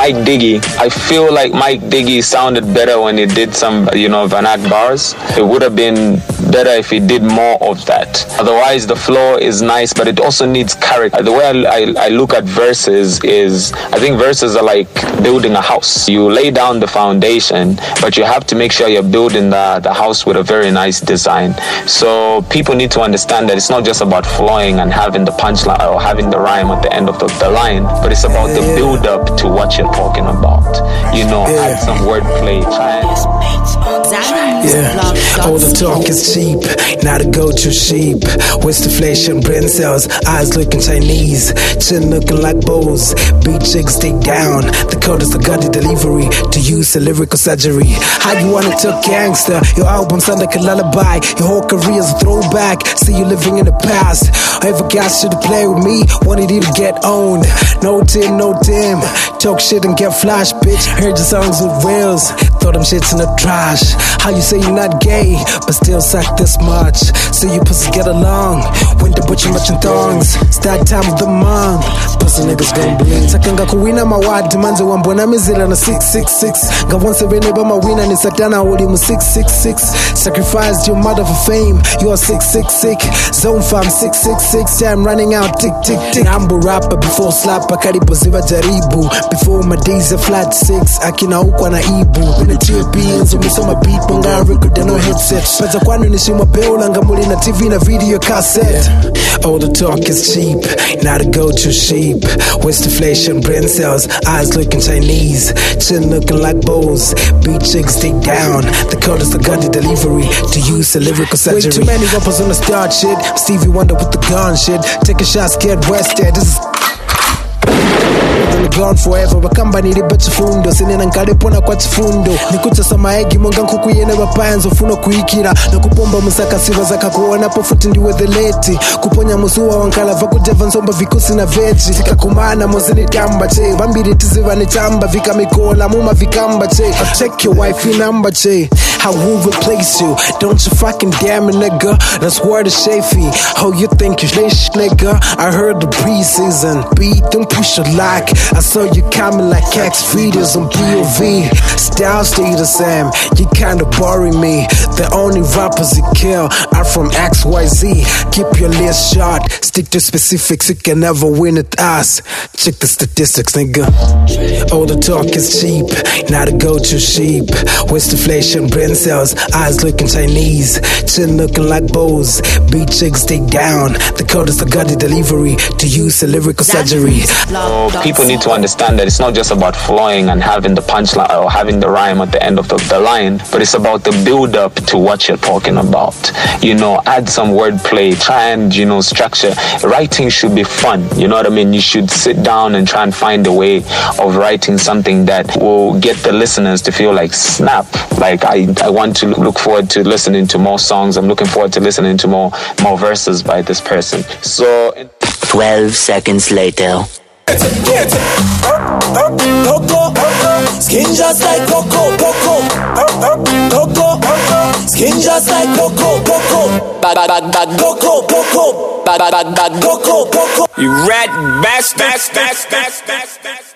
Mike Diggy. I feel like Mike Diggy sounded better when he did some, Van Act bars. It would have been better if he did more of that. Otherwise, the flow is nice, but it also needs character. The way I look at verses is, I think verses are like building a house. You lay down the foundation, but you have to make sure you're building the house with a very nice design. So people need to understand that it's not just about flowing and having the punchline or having the rhyme at the end of the line, but it's about the build up to what you're talking about. Add some wordplay. All the talk is cheap, not a go-to sheep. Waste deflation, brain cells, eyes looking Chinese, chin looking like bows. Beat chicks dig down. The code is the gutty delivery to use a lyrical surgery. How you want it to gangster? Your album sound like a lullaby. Your whole career's a throwback. See you living in the past. Ever got shit to play with me? Wanted you to get owned. No Tim, no Tim. Talk shit and get flash, bitch. Heard your songs with rails. Throw them shits in the trash. How you say you're not gay, but still suck this much? So you pussy get along. Winter butcher much in thongs. Start time of the month. Pussy niggas gon' blink. Sakanga kuwina mawadi manze wambona mizila na 666. Nga once every neighbor mawina ni satana uli mu 666. Sacrificed your mother for fame. You are 666. Zone farm 666. Time running out tick tick tick. Ambo rapper before slapper karibu ziva jaribu. Before my days are flat 6. Akina ukwa na ibu. When the beans umisoma beat bonga record no headset. Paza kwanu nishima beola ngamuli na TV na video cassette. All the talk is cheap, not a go-to sheep. Waste deflation, brain cells, eyes looking Chinese, chin looking like bows. Beat chicks dig down. The code is the gutty delivery to use a lyrical surgery. Way too many rappers on the start shit. Stevie Wonder with the gun shit. Take a shot, scared Westhead. This is gone forever bakamba nili bachifundo sinena nkalepona kwa chifundo nikuchasa maegi monga nkukuyene bapayanzo funo kuikira nakupomba musaka siva zakakuona pofuti ndiwe the late kuponya musuwa wankala vakujeva nzomba vikusi na veji zikakumana mozini tamba che vambiri tiziva ni chamba vika mikola muma vikamba che I'll check your wifey number che I will replace you. Don't you fucking damn it, nigga. That's word of Shafy. How you think you're this nigga? I heard the preseason beat, don't push your like. I saw you coming like X videos on POV. Style stay the same. You kinda boring me. The only rappers you kill are from XYZ. Keep your list short. Stick to specifics. You can never win at us. Check the statistics, nigga. All the talk is cheap, not a go-to sheep. Waste deflation, brain cells, eyes looking Chinese, chin looking like bows. Beat chicks dig down. The code is the gutty delivery to use a lyrical surgery. People need to understand that it's not just about flowing and having the punchline or having the rhyme at the end of the line, but it's about the build up to what you're talking about. Add some wordplay, try and structure. Writing should be fun. You know what I mean? You should sit down and try and find a way of writing something that will get the listeners to feel like snap. Like I want to look forward to listening to more songs. I'm looking forward to listening to more verses by this person. So 12 seconds later. Skin just like Coco, Coco. Skin just like Coco, Coco. Bad Coco, Coco. Bad Coco, Coco. You rat bastard.